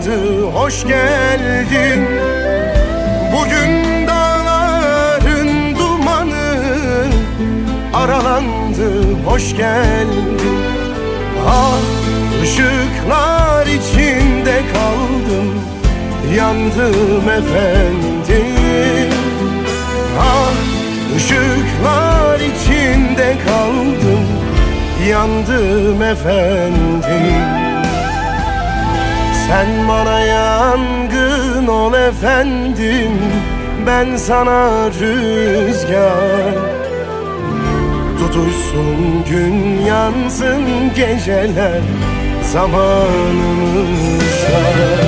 yandı, hoş geldin. Bugün dağların dumanı aralandı, hoş geldin. Ah, ışıklar içinde kaldım, yandım efendim. Ah, ışıklar içinde kaldım, yandım efendim. Sen bana yangın ol efendim, ben sana rüzgar. Tutuşsun gün, yansın geceler, zamanımızda.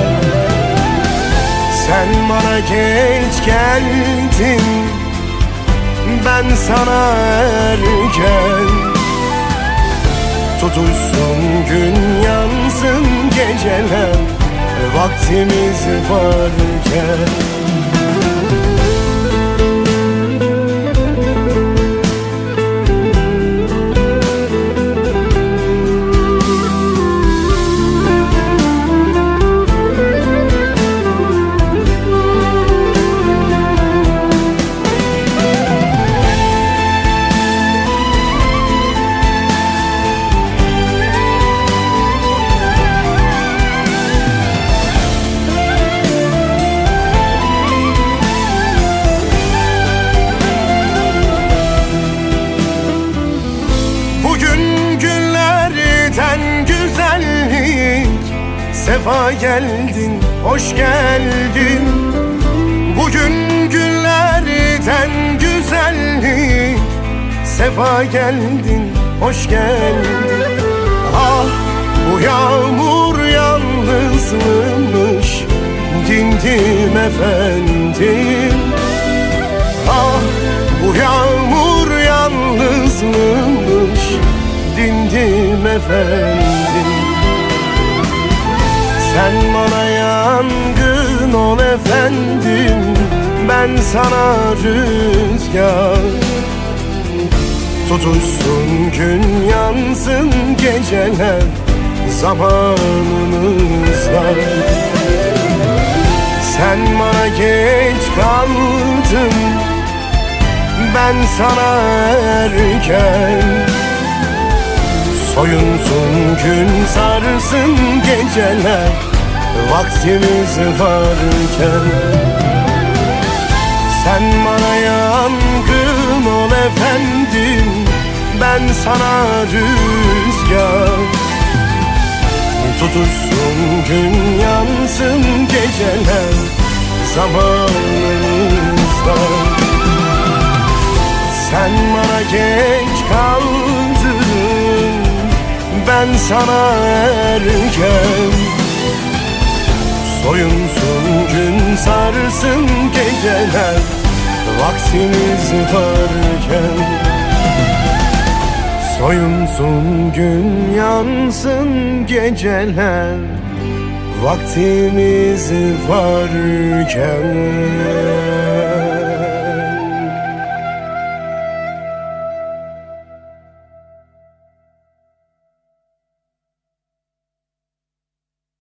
Sen bana geç geldin, ben sana erken. Tutuşsun gün, yansın geceler, vaktimiz varken. Sefa geldin, hoş geldin. Bugün günlerden güzellik, sefa geldin, hoş geldin. Ah, bu yağmur yalnızmış, dindim efendim. Ah, bu yağmur yalnızmış, dindim efendim. Sen bana yangın ol efendim, ben sana rüzgar. Tutuşsun gün, yansın geceler, zamanımız var. Sen bana geç kaldın, ben sana erken. Soyunsun gün, sarsın geceler, vaktimiz varken. Sen bana yangın ol efendim, ben sana rüzgar. Tutuşsun gün, yansın geceler, zamanımız var. Sen bana geç kaldın, ben sana erken. Soyunsun gün, sarsın geceler, vaktimiz varken. Soyunsun gün, yansın geceler, vaktimiz varken.